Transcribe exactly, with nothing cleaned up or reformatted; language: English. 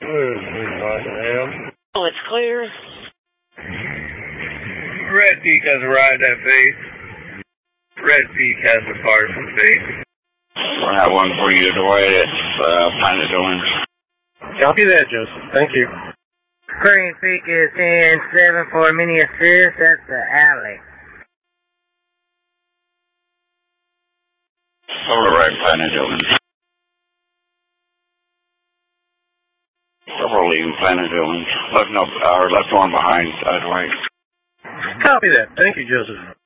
Oh, it's clear. Red Peak has arrived at base. Red Peak has departed from base. We'll have one for you Dwight at uh, Planet Orange. Copy that, Joseph. Thank you. Green Peak is in seven for mini assist. That's the alley. Over right, Planet Orange. Over leaving Planet Orange. Left, no, or left one behind, uh, Dwight. Copy that. Thank you, Joseph.